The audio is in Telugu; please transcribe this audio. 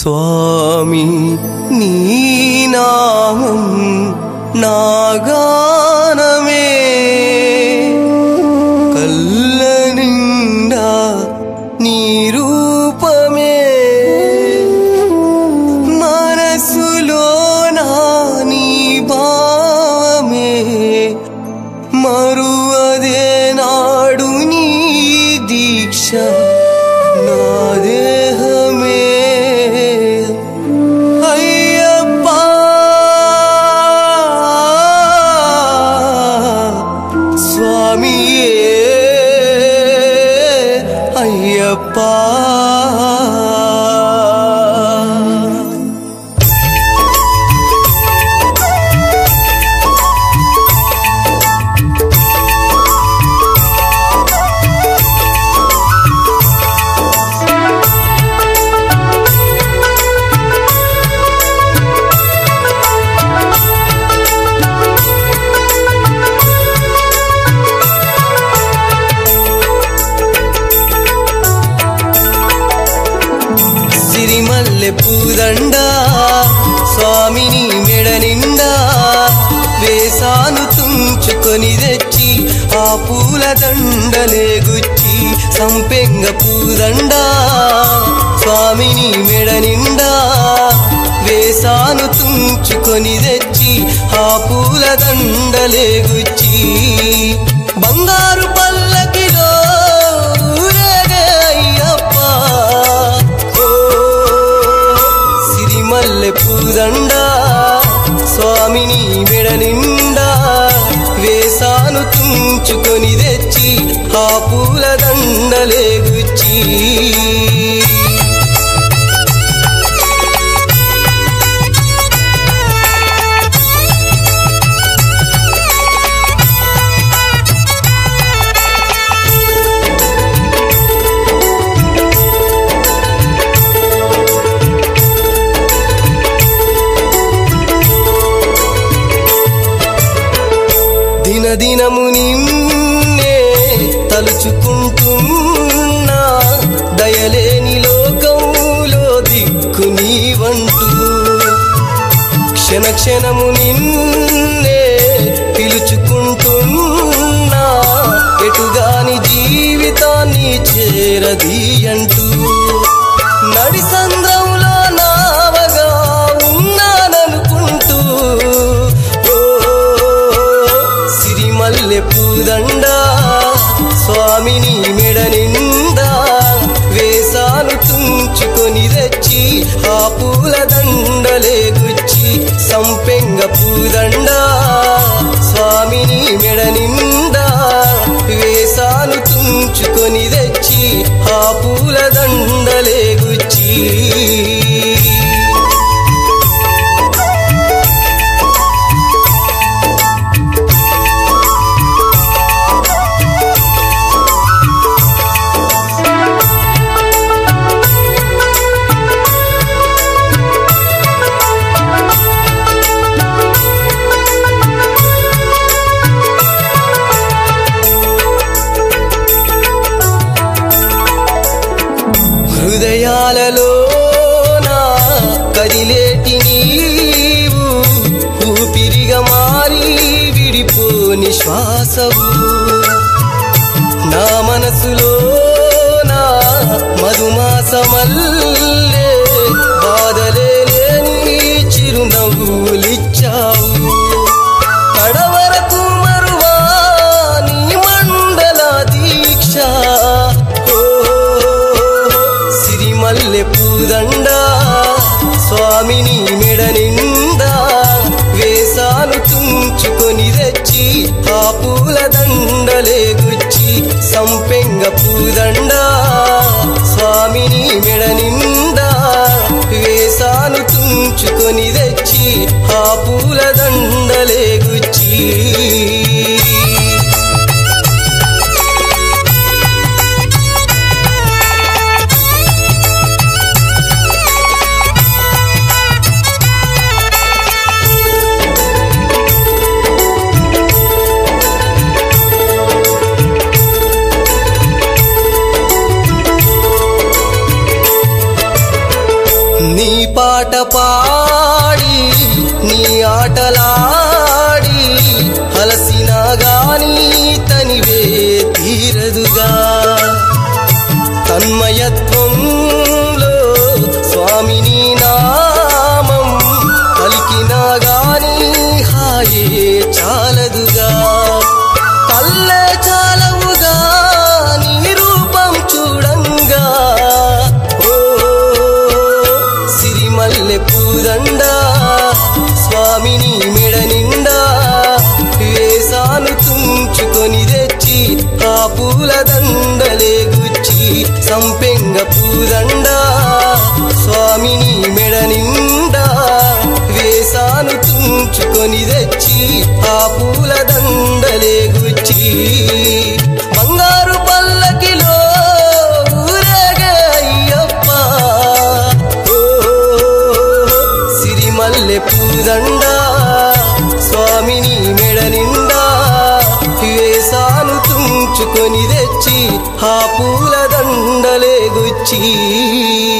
స్వామి నీ నామం నా గానమే కళ్ళ నిండా నీ రూపమే మనసులో నా నీ భావమే మరువదే నాడు నీ దీక్ష నా దేహమే అయ్యప్ప స్వామియే అయ్యప్ప సిరిమల్లె పూదండా స్వామిని మెడ నిండా వేసాను తుంచుకొని తెచ్చి ఆ పూల దండలే గుచ్చి సంపెంగ పూదండా స్వామిని మెడ నిండా వేసాను తుంచుకొని తెచ్చి ఆ పూల దండలే గుచ్చి బంగారు పల్లకిలో ఊరేగే అయ్యప్ప సిరిమల్లె పూదండా స్వామిని మెడ నిండా వేసాను తుంచుకొని తెచ్చి ఆ పూల దండలే గుచ్చి దినదినము నిన్నే తలుచుకుంటున్నా దయలేని లోకంలో దిక్కు నీవంటూ క్షణ క్షణము నిన్నే పిలుచుకుంటున్నా ఎటుగాని జీవితాన్ని చేరదీయంటూ నడి సంద్రంలో నావగా ఉన్నాననుకుంటూ సిరిమల్లె పూదండా స్వామిని మెడ నిండా వేసాను తుంచుకొని తెచ్చి ఆ పూల దండలే గుచ్చి సంపెంగ పూదండా స్వామిని మెడ నిండా వేసాను తుంచుకొని తెచ్చి ఆ పూల దండలే గుచ్చి హృదయాలలోనా కదిలేటి నీవు ఊపిరిగా మారి విడిపోని శ్వాసవు నా మనసులోనా మధుమాసమల్లే బాధలే లేని చిరునవ్వులిచ్చావు కడవరకు మరువా నీ మండల దీక్ష సిరిమల్లె పూదండా స్వామిని మెడ నిండా వేసాను తుంచుకొని తెచ్చి ఆ పూల దండలే గుచ్చి సంపెంగ పూదండా స్వామిని మెడ నిండా వేసాను తుంచుకొని తెచ్చి ఆ పూల దండలే గుచ్చి పాట పాడి నీ ఆటలాడి అలసినా గాని తనివే తీరదుగా తన్మయత్వంలో స్వామిని నామం పలికినా గాని హాయే చాలదుగా కళ్ళే చాలవుగా నీ రూపం చూడంగా ఓ సిరిమల్లె పూదండ స్వామిని మెడ నిండా వేసాను తుంచుకొని తెచ్చి ఆ పూల దండలే గుచ్చి సంపెంగ పూదండ స్వామిని మెడ నిండా వేసాను తుంచుకొని తెచ్చి ఆ పూల దండలే గుచ్చి బంగారు పల్లకిలో ఊరేగే అయ్యప్ప ఓ సిరిమల్లె పూదండ స్వామిని మెడ నిండా వేసాను తుంచుకొని తెచ్చి ఆ పూల దండలే గుచ్చి